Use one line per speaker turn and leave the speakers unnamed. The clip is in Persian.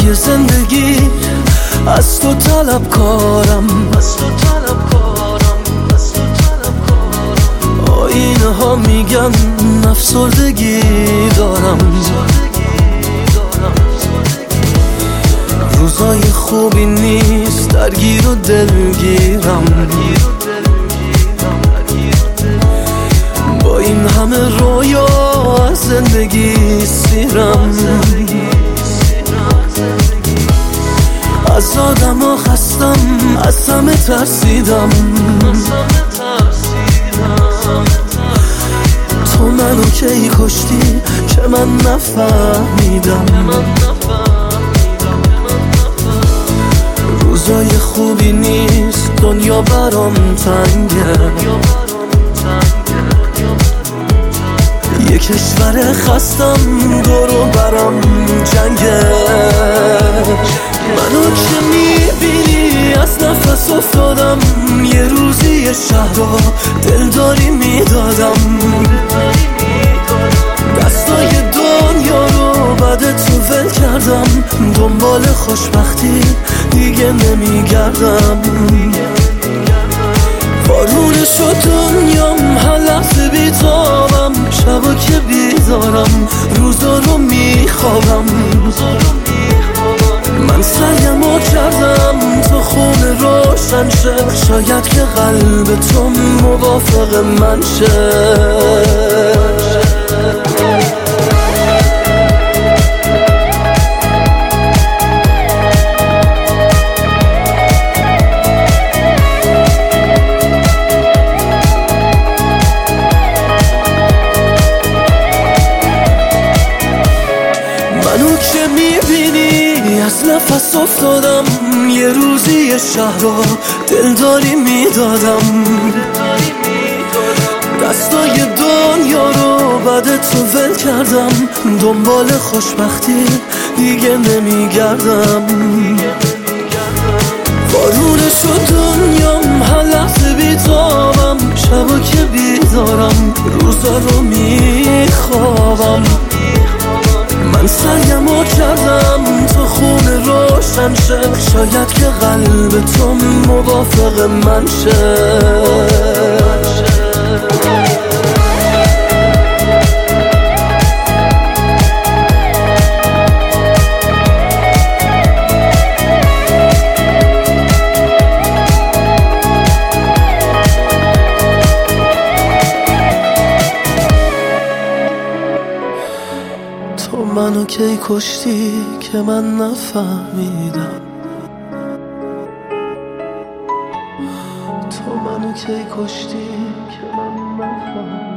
توی زندگی از تو طلبکارم، آینه ها میگن افسردگی دارم، روزای خوبی نیست درگیر و دلگیرم، با این همه رویا از زندگی سیرم، از آدم ها خستم، از همه ترسیدم، تو منو کی کشتی که من نفهمیدم، روزای خوبی نیست دنیا برام تنگه، یه کشور خستم دورو برام جنگه، منو که میبینی از نفس افتادم، یه روزی یه شهر رو دلداری میدادم، دستای دنیا رو بعد تو ول کردم، دنبال خوشبختی دیگه نمیگردم، بارونه شد دنیام هر لحظه بیتابم، شبا که بیدارم روزا رو میخوابم، من سعیمو کردم تو خونه روشن شه، شاید که قلب تو موافق من شه. منو که میبینی از نفس افتادم، یه روزی یه شهر رو دلداری میدادم، دستای دنیا رو بعد تو ول کردم، دنبال خوشبختی دیگه نمیگردم، بارونه شد دنیام هر لحظه بیتابم، شبا که بیدارم روزا رو میخوابم، من سعیمو کردم تو خونه روشن شه، شاید که قلب تو موافق من شه. تو منو کی کشتی که من نفهمیدم، تو منو کی کشتی که من نفهمیدم.